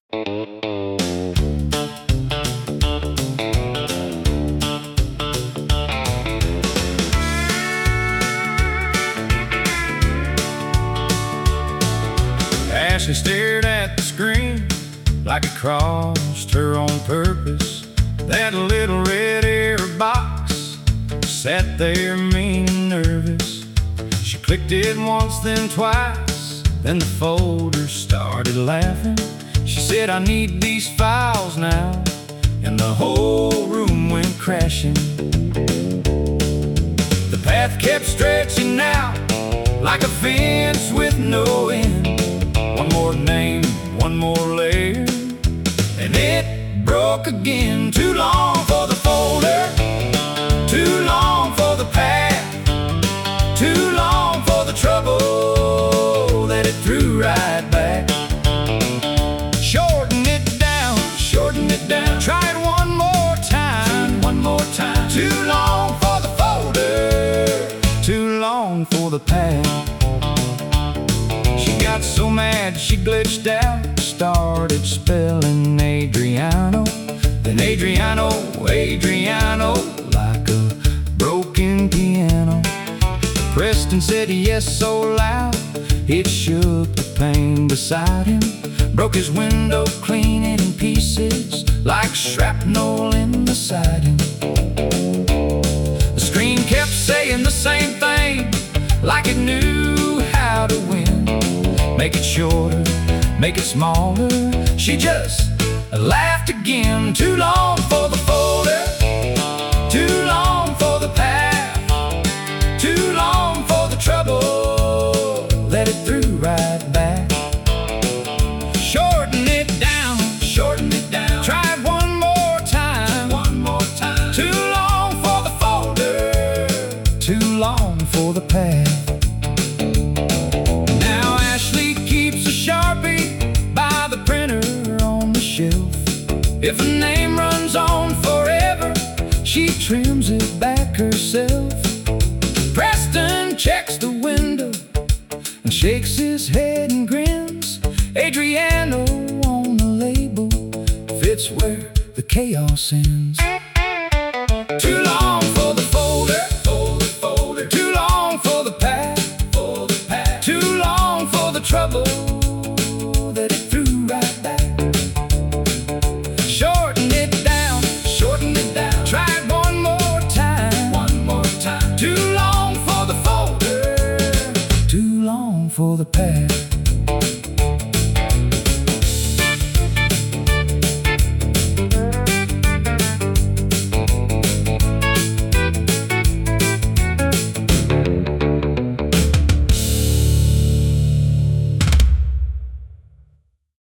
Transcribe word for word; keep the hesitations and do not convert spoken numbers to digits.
Ashley stared at the screen like it crossed her on purpose. That little red air box sat there mean and nervous. She clicked it once, then twice, then the folder started laughing. She said, "I need these files now," and the whole room went crashing. The path kept stretching out like a fence with no end. One more name, one more layer, and it broke again. Too long for the folder, too long for the path, too long for the trouble that it threw right back. Shorten it down, shorten it down, try it one more time, one more time. Too long for the folder, too long for the path. She got so mad she glitched out, started spelling Adriano, then Adriano, Adriano, like a broken piano. Preston said yes so loud, it shook the pane beside him. Broke his window, clean it in pieces like shrapnel in the siding. The screen kept saying the same thing, like it knew how to win. Make it shorter, make it smaller. She just laughed again. Too long for the folder, too long for the path, too long for the trouble that it threw right back. Shorten it down, shorten it down, try it one more time, one more time. Too long for the folder, too long for the path. If a name runs on forever, she trims it back herself. Preston checks the window and shakes his head and grins. Adriano on the label fits where the chaos ends. Too long